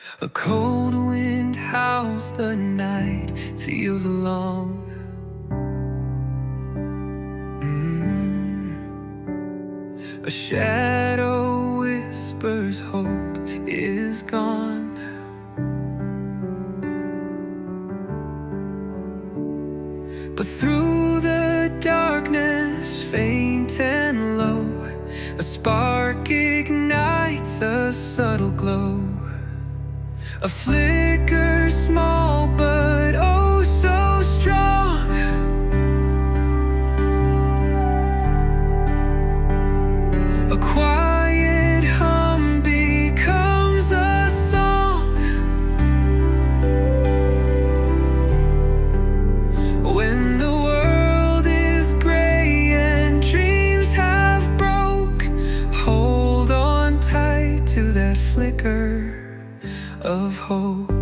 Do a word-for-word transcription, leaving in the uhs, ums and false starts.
A cold wind howls, the night feels long. mm. A shadow whispers hope is gone. But through the darkness, faint and low, a spark ignites a subtle glow. A flicker small but oh so strong. A quiet hum becomes a song. When the world is gray and dreams have broke, hold on tight to that flicker of hope.